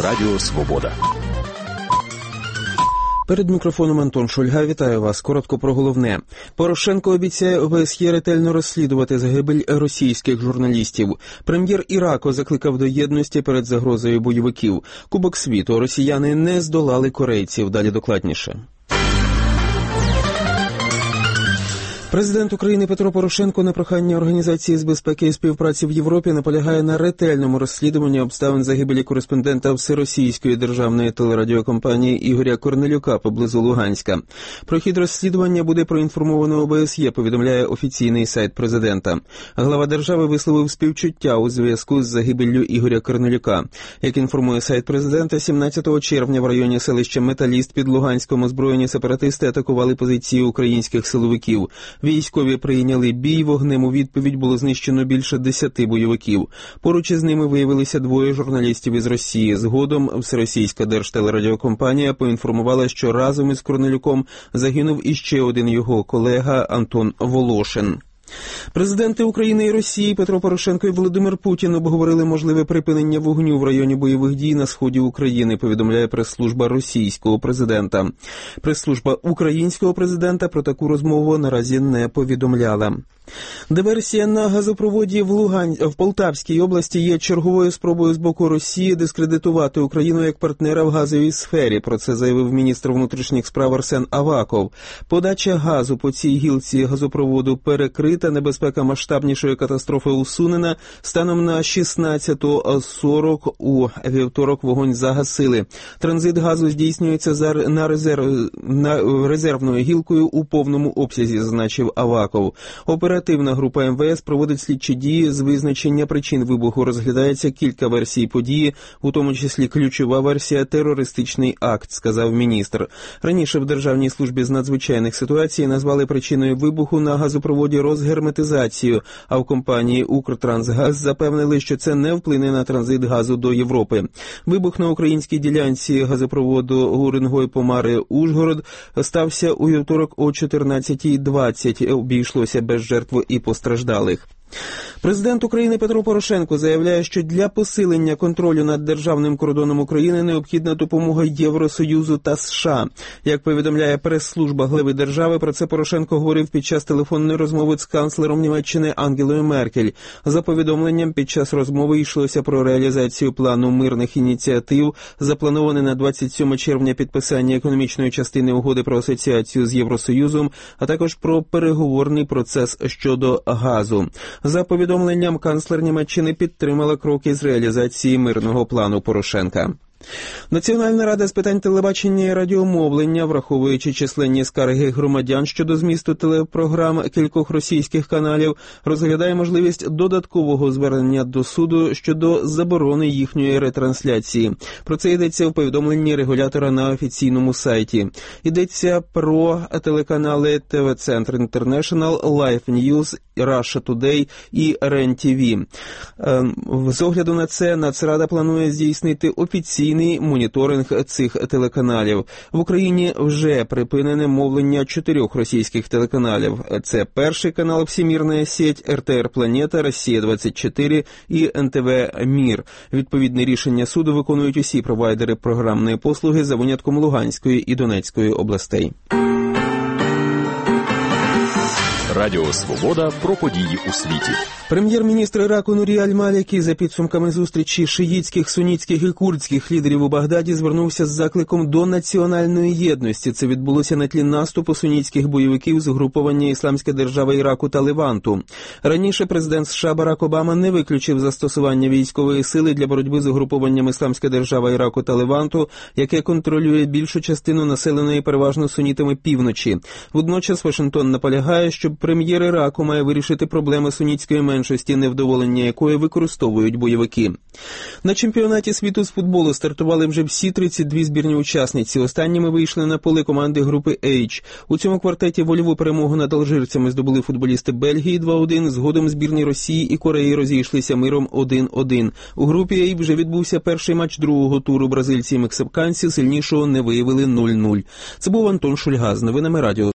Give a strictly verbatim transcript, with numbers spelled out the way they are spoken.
Радіо Свобода. Перед мікрофоном Антон Шульга. Вітаю вас. Коротко про головне. Порошенко обіцяє ОБСЄ ретельно розслідувати загибель російських журналістів. Прем'єр Іраку закликав до єдності перед загрозою бойовиків. Кубок світу. Росіяни не здолали корейців. Далі докладніше. Президент України Петро Порошенко на прохання Організації з безпеки і співпраці в Європі наполягає на ретельному розслідуванні обставин загибелі кореспондента всеросійської державної телерадіокомпанії Ігоря Корнелюка поблизу Луганська. Про хід розслідування буде проінформовано ОБСЄ, повідомляє офіційний сайт президента. Глава держави висловив співчуття у зв'язку з загибеллю Ігоря Корнелюка. Як інформує сайт президента, сімнадцятого червня в районі селища Металіст під Луганськом озброєні сепаратисти атакували позиції українських силовиків. Військові прийняли бій, вогнем у відповідь було знищено більше десяти бойовиків. Поруч із ними виявилися двоє журналістів із Росії. Згодом всеросійська держтелерадіокомпанія поінформувала, що разом із Корнелюком загинув іще один його колега Антон Волошин. Президенти України і Росії Петро Порошенко і Володимир Путін обговорили можливе припинення вогню в районі бойових дій на сході України, повідомляє прес-служба російського президента. Прес-служба українського президента про таку розмову наразі не повідомляла. Диверсія на газопроводі в Лугань... в Полтавській області є черговою спробою з боку Росії дискредитувати Україну як партнера в газовій сфері. Про це заявив міністр внутрішніх справ Арсен Аваков. Подача газу по цій гілці газопроводу перекрита, небезпека масштабнішої катастрофи усунена. Станом на шістнадцяту сорок у вівторок вогонь загасили. Транзит газу здійснюється за... на, резерв... на резервною гілкою у повному обсязі, зазначив Аваков. Оперативна група ем ве ес проводить слідчі дії з визначення причин вибуху. Розглядається кілька версій події, у тому числі ключова версія – терористичний акт, сказав міністр. Раніше в Державній службі з надзвичайних ситуацій назвали причиною вибуху на газопроводі розгерметизацію, а в компанії «Укртрансгаз» запевнили, що це не вплине на транзит газу до Європи. Вибух на українській ділянці газопроводу Гуренгой-Помари-Ужгород стався у вівторок о чотирнадцятій двадцять. Обійшлося без жертв і постраждалих. Президент України Петро Порошенко заявляє, що для посилення контролю над державним кордоном України необхідна допомога Євросоюзу та США. Як повідомляє прес-служба глави держави, про це Порошенко говорив під час телефонної розмови з канцлером Німеччини Ангелою Меркель. За повідомленням, під час розмови йшлося про реалізацію плану мирних ініціатив, заплановане на двадцять сьоме червня підписання економічної частини угоди про асоціацію з Євросоюзом, а також про переговорний процес щодо газу. За повідомленням, канцлер Німеччини підтримала кроки з реалізації мирного плану Порошенка. Національна рада з питань телебачення і радіомовлення, враховуючи численні скарги громадян щодо змісту телепрограм кількох російських каналів, розглядає можливість додаткового звернення до суду щодо заборони їхньої ретрансляції. Про це йдеться в повідомленні регулятора на офіційному сайті. Йдеться про телеканали те ве Центр Інтернешнл, Life News, Russia Today і ар ен ті ві. З огляду на це, Нацрада планує здійснити офіційний моніторинг цих телеканалів. В Україні вже припинене мовлення чотирьох російських телеканалів. Це Перший канал, Всемірна сеть, ер те ер Планета, Росія двадцять чотири і ен те ве Мір. Відповідне рішення суду виконують усі провайдери програмної послуги за винятком Луганської і Донецької областей. Радіо Свобода про події у світі. Прем'єр-міністр Іраку Нурі Аль-Малікі за підсумками зустрічі шиїтських, сунітських і курдських лідерів у Багдаді звернувся з закликом до національної єдності. Це відбулося на тлі наступу сунітських бойовиків з угруповання «Ісламська держава Іраку» та Леванту. Раніше президент США Барак Обама не виключив застосування військової сили для боротьби з угрупованням «Ісламська держава Іраку» та Леванту, яке контролює більшу частину населеної переважно сунітами півночі. Водночас Вашингтон наполягає, що прем'єр Іраку має вирішити проблеми сунітської меншості, невдоволення якої використовують бойовики. На чемпіонаті світу з футболу стартували вже всі тридцять дві збірні учасниці. Останніми вийшли на поле команди групи H. У цьому квартеті вольову перемогу над алжирцями здобули футболісти Бельгії два один, згодом збірні Росії і Кореї розійшлися миром один один. У групі A вже відбувся перший матч другого туру. Бразильці і мексиканці сильнішого не виявили нуль нуль. Це був Антон Шульга з новинами Радіо